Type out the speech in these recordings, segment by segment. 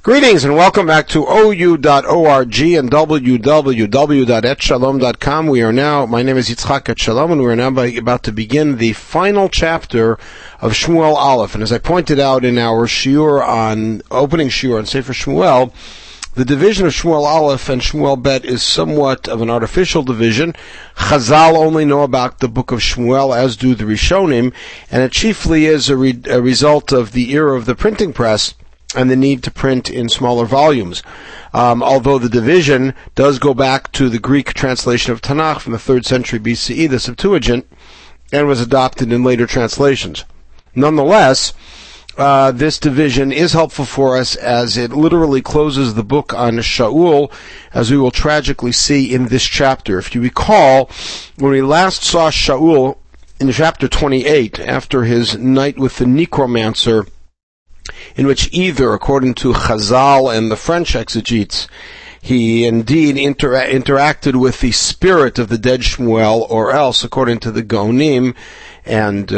Greetings and welcome back to OU.org and www.etshalom.com. My name is Yitzchak Etshalom, and we are now about to begin the final chapter of Shmuel Aleph. And as I pointed out in our opening shiur on Sefer Shmuel, the division of Shmuel Aleph and Shmuel Bet is somewhat of an artificial division. Chazal only know about the book of Shmuel, as do the Rishonim, and it chiefly is a result of the era of the printing press and the need to print in smaller volumes. Although the division does go back to the Greek translation of Tanakh from the 3rd century BCE, the Septuagint, and was adopted in later translations. Nonetheless, this division is helpful for us as it literally closes the book on Shaul, as we will tragically see in this chapter. If you recall, when we last saw Shaul in chapter 28, after his night with the necromancer, in which either, according to Chazal and the French exegetes, he indeed interacted with the spirit of the dead Shmuel, or else, according to the Gaonim and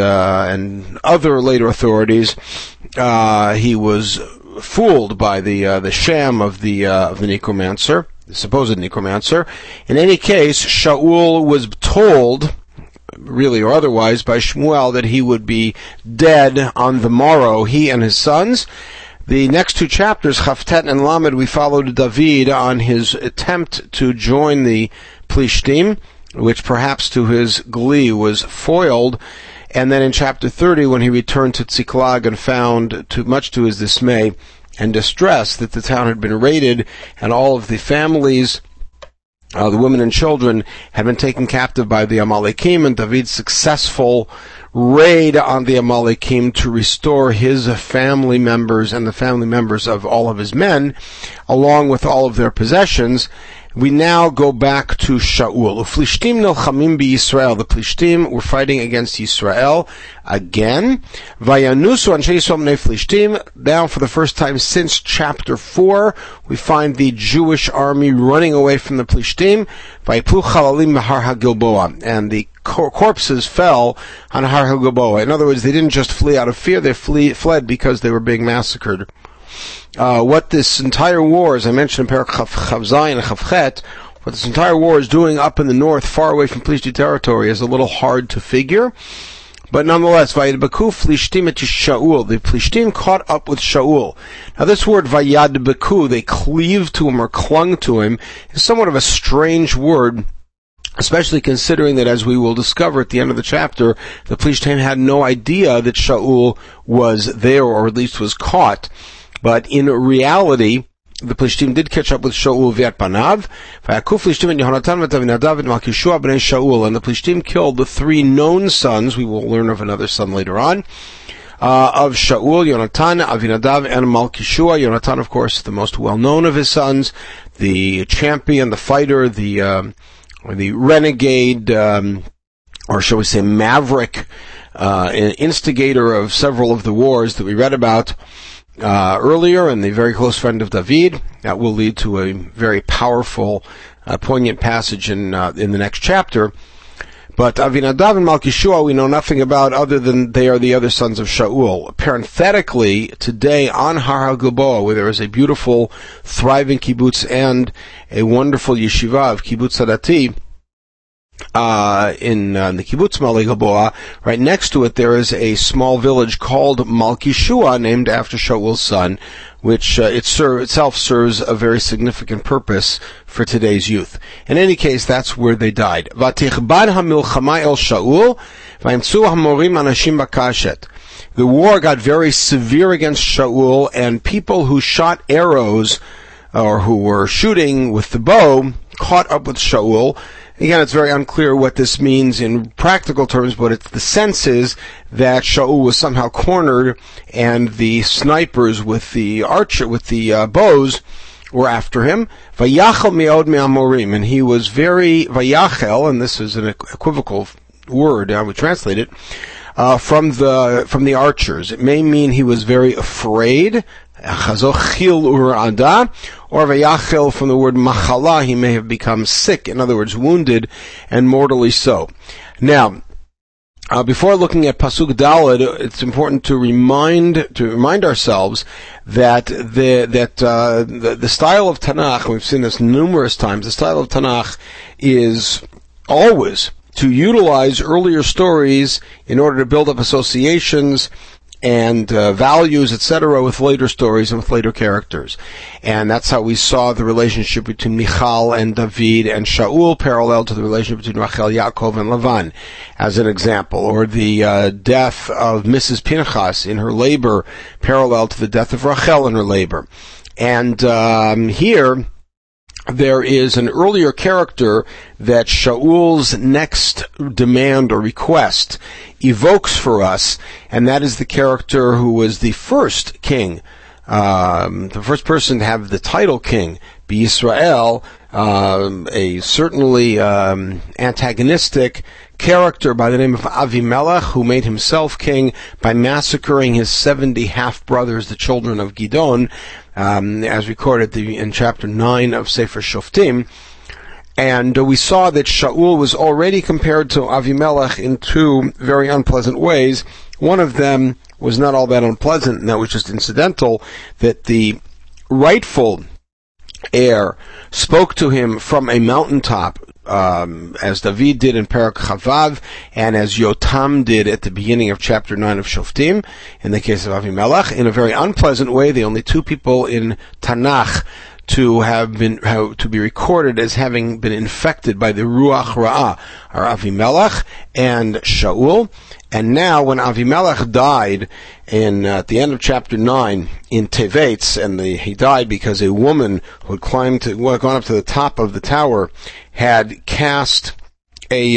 other later authorities, he was fooled by the sham of the necromancer, the supposed necromancer. In any case, Shaul was told, really or otherwise, by Shmuel that he would be dead on the morrow, he and his sons. The next two chapters, Chavtet and Lamed, we followed David on his attempt to join the Plishtim, which perhaps to his glee was foiled. And then in chapter 30, when he returned to Tziklag and found, much to his dismay and distress, that the town had been raided and all of the families, the women and children, had been taken captive by the Amalekim, and David's successful raid on the Amalekim to restore his family members and the family members of all of his men, along with all of their possessions. We now go back to Shaul. Uflishtim nilchamim b'Yisrael. The Plishtim were fighting against Yisrael again. Vayanusu anshe Yisrael b'nei Plishtim. Now, for the first time since chapter 4, we find the Jewish army running away from the Plishtim. Vayiplu chalalim b'Har HaGilboa. And the corpses fell on Har HaGilboa. In other words, they didn't just flee out of fear, they fled because they were being massacred. What this entire war, as I mentioned in Perek Chav Zayin and Chav Chet, what this entire war is doing up in the north, far away from Plishti territory, is a little hard to figure. But nonetheless, Vayadbeku Plishtim et Shaul. The Plishtim caught up with Shaul. Now this word Vayadbeku, they cleaved to him or clung to him, is somewhat of a strange word, especially considering that, as we will discover at the end of the chapter, the Plishtim had no idea that Shaul was there, or at least was caught. But in reality, the Plishtim did catch up with Shaul v'at panav. V'yakuf Plishtim et Yehonatan v'et Avinadav et Malkishua b'nei Shaul. And the Plishtim killed the 3 known sons. We will learn of another son later on. Of Shaul, Yonatan, Avinadav, and Malkishua. Yonatan, of course, the most well-known of his sons, the champion, the fighter, the renegade, or shall we say maverick, instigator of several of the wars that we read about earlier, and the very close friend of David. That will lead to a very powerful, poignant passage in the next chapter. But Avinadav and Malkishua we know nothing about, other than they are the other sons of Shaul. Parenthetically, today on Har HaGilboa, where there is a beautiful, thriving kibbutz and a wonderful yeshiva of Kibbutz Hadati, in the kibbutz Ma'ale Gilboa, right next to it there is a small village called Malkishua, named after Shaul's son, which itself serves a very significant purpose for today's youth. In any case, that's where they died. Vatichbad hamilchama el Shaul, vayimtzu hamorim anashim bakashet. The war got very severe against Shaul, and people who shot arrows, or who were shooting with the bow, caught up with Shaul. Again, it's very unclear what this means in practical terms, but the sense is that Shaul was somehow cornered, and the snipers with the bows were after him. Vayachel me'od me'amorim, and he was very vayachel, and this is an equivocal word, I would translate it, from the archers. It may mean he was very afraid, or vayachel from the word machala, he may have become sick, in other words, wounded, and mortally so. Now, Before looking at Pasuk Daled, it's important to remind ourselves that the style of Tanakh, we've seen this numerous times, the style of Tanakh is always to utilize earlier stories in order to build up associations and values, etc., with later stories and with later characters. And that's how we saw the relationship between Michal and David and Shaul parallel to the relationship between Rachel, Yaakov, and Lavan, as an example. Or the death of Mrs. Pinchas in her labor parallel to the death of Rachel in her labor. And here, there is an earlier character that Shaul's next demand or request evokes for us, and that is the character who was the first king, the first person to have the title king, B'Yisrael, a certainly antagonistic character by the name of Avimelech, who made himself king by massacring his 70 half-brothers, the children of Gidon, as recorded in chapter 9 of Sefer Shoftim. And we saw that Shaul was already compared to Avimelech in two very unpleasant ways. One of them was not all that unpleasant, and that was just incidental, that the rightful heir spoke to him from a mountaintop, as David did in Perek Chavav, and as Yotam did at the beginning of chapter 9 of Shoftim, in the case of Avimelech, in a very unpleasant way. The only two people in Tanakh to be recorded as having been infected by the Ruach Ra'ah are Avimelech and Shaul. And now, when Avimelech died at the end of chapter 9 in Tevetz, and he died because a woman who had gone up to the top of the tower had cast a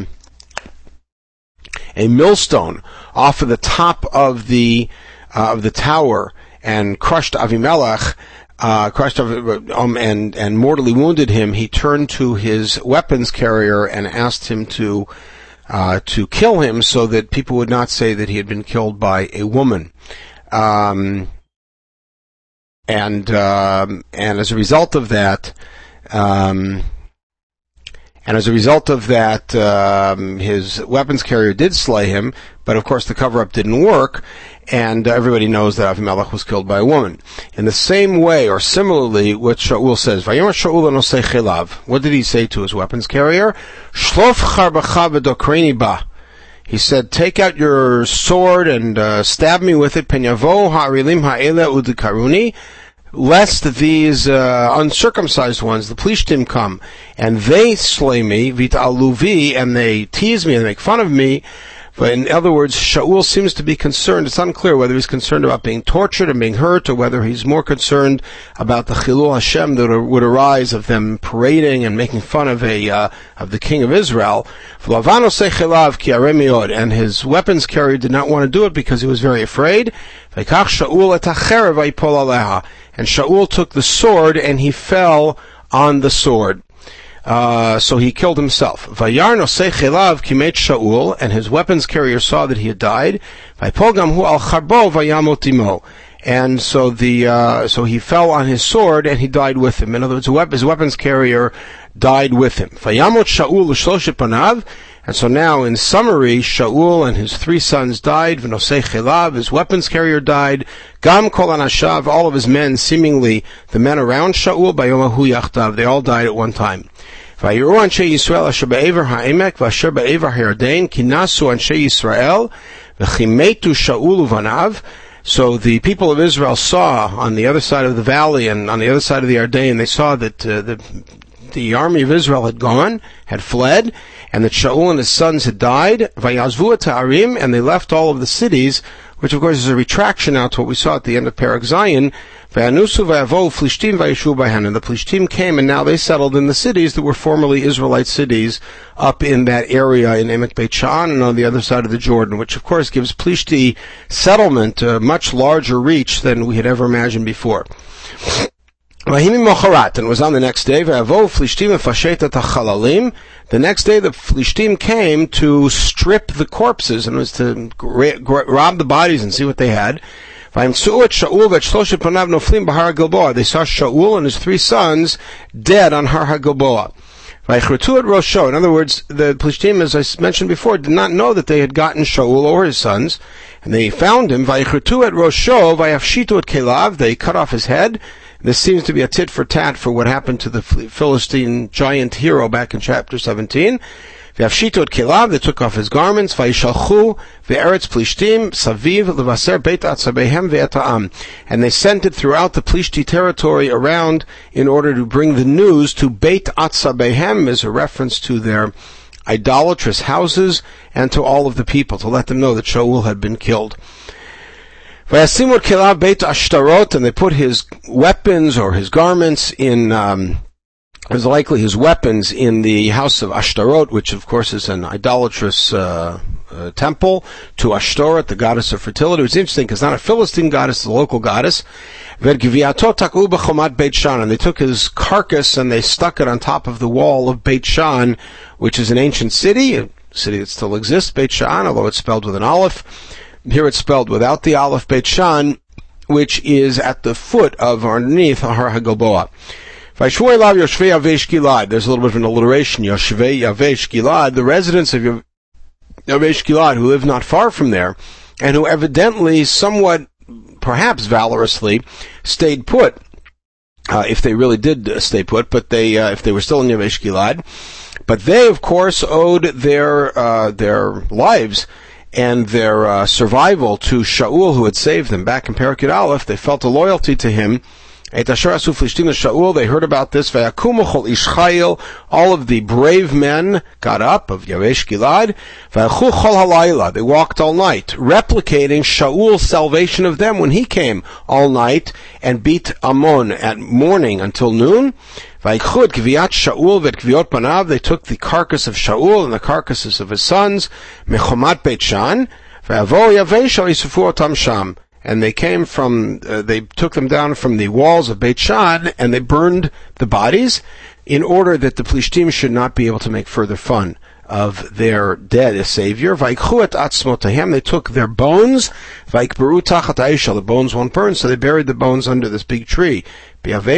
millstone off of the top of the tower and crushed Avimelech, and mortally wounded him. He turned to his weapons carrier and asked him to kill him, so that people would not say that he had been killed by a woman. And as a result of that, his weapons carrier did slay him, but of course the cover-up didn't work, and everybody knows that Avimelech was killed by a woman. In the same way, or similarly, what Shaul says, Vayomer Shaul anosei chelav. What did he say to his weapons carrier? Shlof charbacha v'dokraini ba. He said, take out your sword and stab me with it, penyavo ha'arilim ha'ele udikaruni, lest these uncircumcised ones, the Plishtim, come, and they slay me, vit'aluvi, and they tease me and make fun of me. But in other words, Shaul seems to be concerned. It's unclear whether he's concerned about being tortured and being hurt, or whether he's more concerned about the Chilul Hashem that would arise of them parading and making fun of the king of Israel. And his weapons carrier did not want to do it because he was very afraid. And Shaul took the sword and he fell on the sword. So he killed himself. Vayar nosei chelav kimet Shaul, and his weapons carrier saw that he had died. Vaypol gam hu al charbo vayamot imo, and so he fell on his sword and he died with him. In other words, his weapons carrier died with him. Vayamot Shaul l'shlosh panav, and so now, in summary, Shaul and his three sons died. V'nosei chelav, his weapons carrier died. Gam kol anashav, all of his men, seemingly the men around Shaul, bayom hu yachtav, they all died at one time. Vayiru anshe Yisrael asher be'ever ha'emek v'asher be'ever ha'yarden ki nasu anshe Yisrael v'chimetu Shaul uvanav. So the people of Israel saw on the other side of the valley and on the other side of the Yarden, they saw that the army of Israel had fled, and that Shaul and his sons had died. Vayazvu ta'arim, and they left all of the cities, which of course is a retraction now to what we saw at the end of Perek Zayin. Vayanusu vayavo Plishtim vayishu b'han, and the Plishtim came, and now they settled in the cities that were formerly Israelite cities up in that area in Emek Beit Sha'an and on the other side of the Jordan, which of course gives Plishti settlement a much larger reach than we had ever imagined before. And it was on the next day, the next day the Plishtim came to strip the corpses, and was to rob the bodies and see what they had. They saw Shaul and his three sons dead on Har HaGilboa. Vaychrutu et Rosho. In other words, the Plishtim, as I mentioned before, did not know that they had gotten Shaul or his sons, and they found him. Vaychrutu et Rosho, vayafshitu et Kelav. They cut off his head. This seems to be a tit for tat for what happened to the Philistine giant hero back in chapter 17. V'afshitu et Kelav, they took off his garments. Vayishalchu ve'eretz Plishtim saviv levaser beit atzabehem ve'eta'am. And they sent it throughout the Plishti territory around in order to bring the news to Beit Atzabehem, as a reference to their idolatrous houses and to all of the people, to let them know that Shaul had been killed. V'yasimu et Kelav beit Ashtarot, and they put his weapons or his garments in it was likely his weapons in the house of Ashtarot, which of course is an idolatrous temple to Ashtoreth, the goddess of fertility. It's interesting because it's not a Philistine goddess, it's a local goddess. And they took his carcass and they stuck it on top of the wall of Beit Shan, which is an ancient city, a city that still exists, Beit Shan, although it's spelled with an aleph. Here it's spelled without the aleph, Beit Shan, which is at the foot of, or underneath, Har HaGilboa. There's a little bit of an alliteration. Yoshvei Yavesh Gilad, the residents of Yavesh Gilad, who live not far from there, and who evidently, somewhat, perhaps valorously, stayed put. If they really did stay put, but if they were still in Yavesh Gilad, but they, of course, owed their lives and their survival to Shaul, who had saved them. Back in Perek Aleph, they felt a loyalty to him. They heard about this. All of the brave men got up of Yavesh Gilad. They walked all night, replicating Shaul's salvation of them when he came all night and beat Ammon at morning until noon. They took the carcass of Shaul and the carcasses of his sons, Mechomat Beit Shan, and they came from, they took them down from the walls of Beit Shan, and they burned the bodies in order that the Plishtim should not be able to make further fun of their dead savior. They took their bones, the bones won't burn, so they buried the bones under this big tree. And they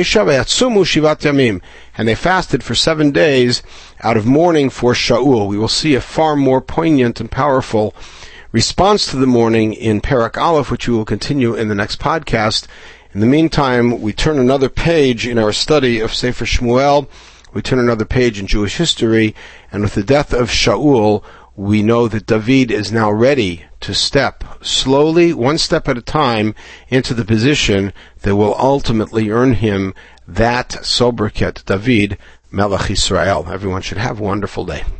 fasted for 7 days out of mourning for Shaul. We will see a far more poignant and powerful response to the mourning in Perek Aleph, which we will continue in the next podcast. In the meantime, we turn another page in our study of Sefer Shmuel. We turn another page in Jewish history, and with the death of Shaul, we know that David is now ready to step slowly, one step at a time, into the position that will ultimately earn him that sobriquet, David, Melech Yisrael. Everyone should have a wonderful day.